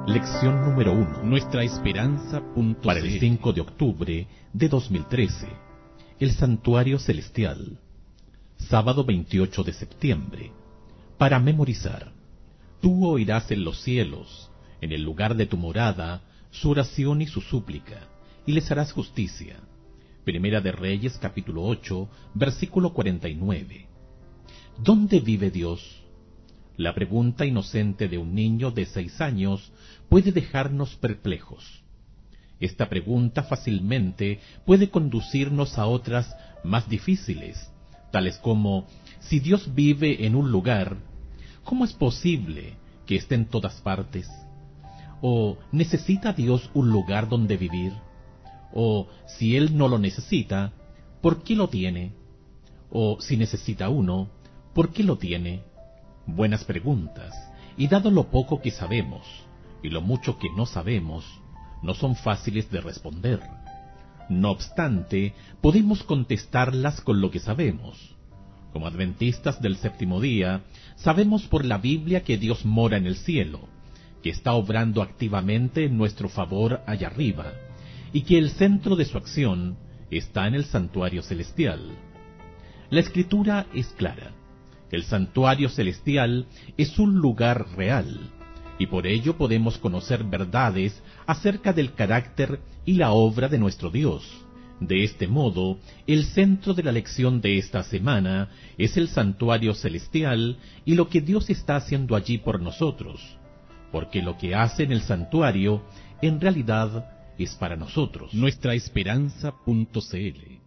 Lección número 1. Nuestra esperanza. Para el 5 de octubre de 2013. El Santuario Celestial. Sábado 28 de septiembre. Para memorizar. Tú oirás en los cielos, en el lugar de tu morada, su oración y su súplica, y les harás justicia. Primera de Reyes, capítulo 8, versículo 49. ¿Dónde vive Dios? La pregunta inocente de un niño de 6 años puede dejarnos perplejos. Esta pregunta fácilmente puede conducirnos a otras más difíciles, tales como, si Dios vive en un lugar, ¿cómo es posible que esté en todas partes? ¿O necesita Dios un lugar donde vivir? ¿O si Él no lo necesita, por qué lo tiene? ¿O si necesita uno, por qué lo tiene? Buenas preguntas, y dado lo poco que sabemos, y lo mucho que no sabemos, no son fáciles de responder. No obstante, podemos contestarlas con lo que sabemos. Como adventistas del séptimo día, sabemos por la Biblia que Dios mora en el cielo, que está obrando activamente en nuestro favor allá arriba, y que el centro de su acción está en el santuario celestial. La Escritura es clara. El santuario celestial es un lugar real, y por ello podemos conocer verdades acerca del carácter y la obra de nuestro Dios. De este modo, el centro de la lección de esta semana es el santuario celestial y lo que Dios está haciendo allí por nosotros, porque lo que hace en el santuario, en realidad, es para nosotros. Nuestra esperanza.cl